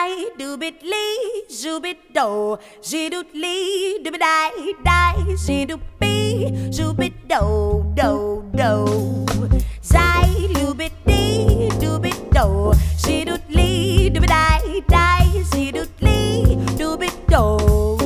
die, doobit lee, zoobit do, zidoot lee, doobit die, die, zidoot bee, zoobit do, do, do. Zai, loobit dee, doobit do, zidoot lee, doobit die, die, zidoot lee, doobit do.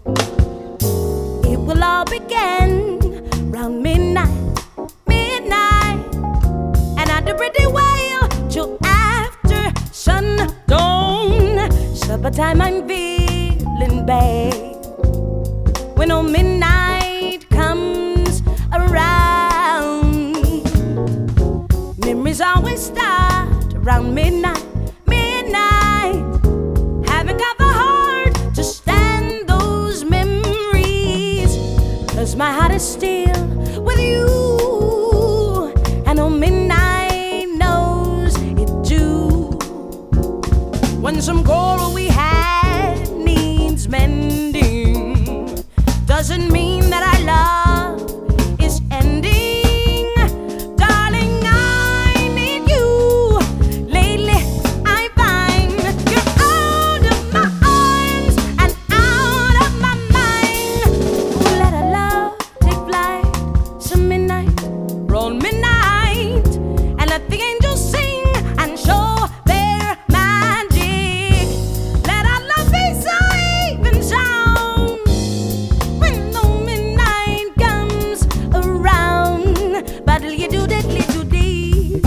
It will all begin round midnight, midnight, and at the pretty while till after sundown. Supper time I'm feeling bad when old midnight comes around. Memories always start around midnight, midnight. Haven't got the heart to stand those memories, 'cause my heart is still with you, and on midnight knows it too. When some quarrel we had needs mending, doesn't mean that our love is ending. Darling, I need you. Lately I find you're out of my arms and out of my mind. Ooh, let our love take flight some midnight, round midnight, and let the angels sing and show their magic. Let our love be safe and sound when the midnight comes around. Battle you do that little deed.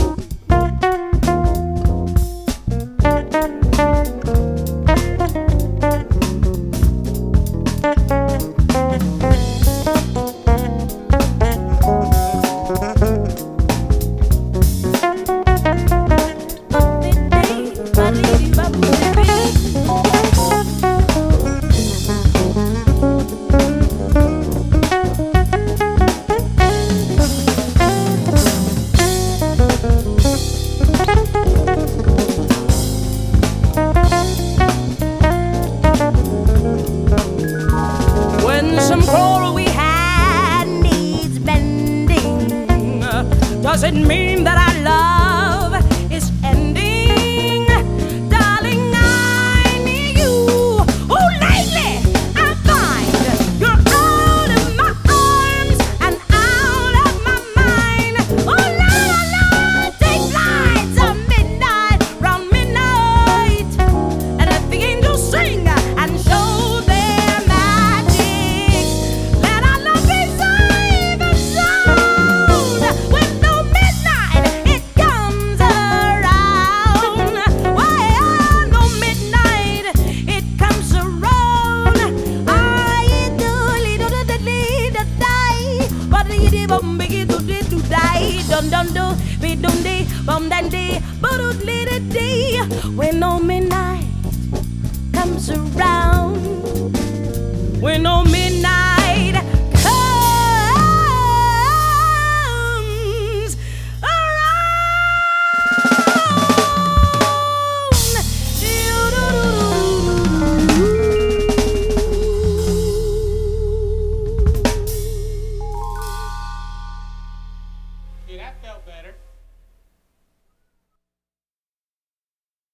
When some quarrel we had needs mending, doesn't mean that our love is ending. Darling, I need you. Oh, lately I find you're out of my arms and out of my mind. Oh, la la la, take flights at midnight, round midnight, and let the angels sing and show their magic. Let our love be safe and sound when the midnight it comes around. Well, no midnight it comes around. I do little da die, but the bum biggie do die. Dun dun do, be dun dee, bum dan dee, but little dee. When no midnight comes around, when no midnight